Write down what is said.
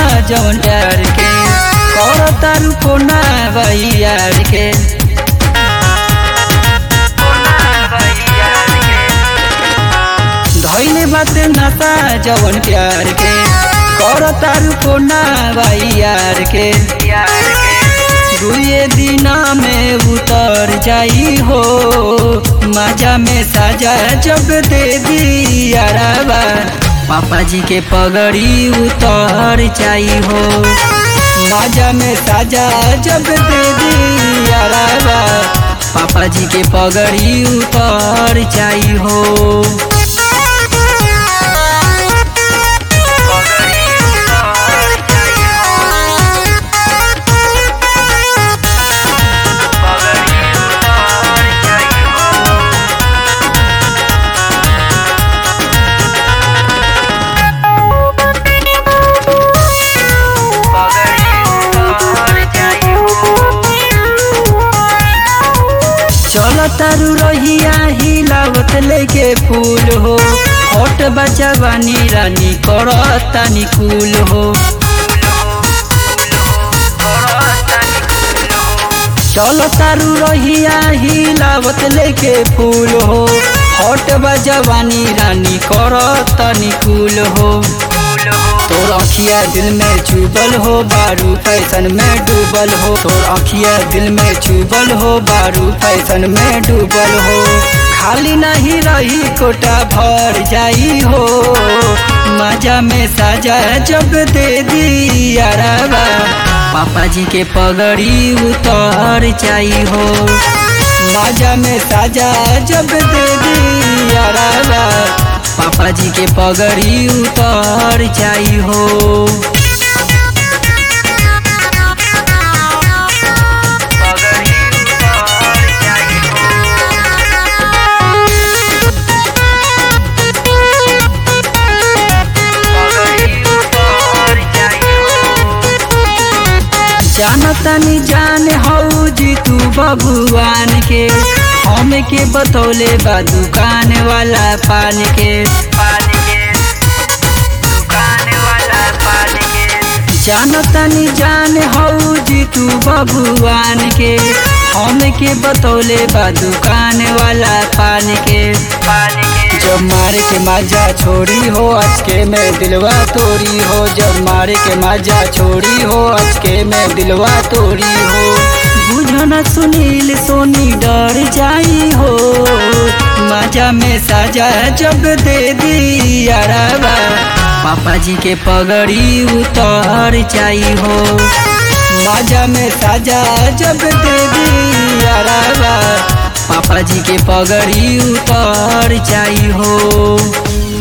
जवन प्यार के कर तारू कोना भाई यार के। धैले बाते नाता जवन प्यार के कर तारू कोना भाई यार के। दुए दिना में उतर जाई हो मजा में साजा जब दे दी याराबा पापा जी के पगड़ी उतर जाई हो मजा में साजा जब दे दी याराबा पापा जी के पगड़ी उतर जाई हो। चल तारू रहिया हिलावत लेके फूल हो हट बचा बानी रानी करता निकुल हो। चल तारू रहिया हिलावत लेके फूल हो हट बचा बानी रानी करता निकुल हो। तोर अखिया दिल में चुबल हो बारू फैशन में डूबल हो तोर अखिया दिल में चुबल हो बारू फैशन में डूबल हो। खाली नहीं रही कोटा भर जाई हो मजा में साजा जब दे दी याराबा पापा जी के पगड़ी उतर जाई हो मजा में साजा जब दे दी याराबा पापा जी के पगड़ी उतर जाई हो। जानतानी जान हऊ जी तू बबुआन के हम के बतौले बा दुकान वाला पान के। जानतानी जान हऊ जी तू बबुआन के हम के बतौले बा दुकान वाला पान के। जब मारे के माजा छोड़ी हो अचके में दिलवा तोड़ी हो जब मारे के माजा छोड़ी हो अचके में दिलवा तोड़ी हो। बुझना सुनील सोनी डर जाई हो मजा में साजा जब दे दी याराबा पापा जी के पगड़ी उतर जाई हो मजा में साजा जब दे दी याराबा पापा जी के पगड़ी उतर जाई हो।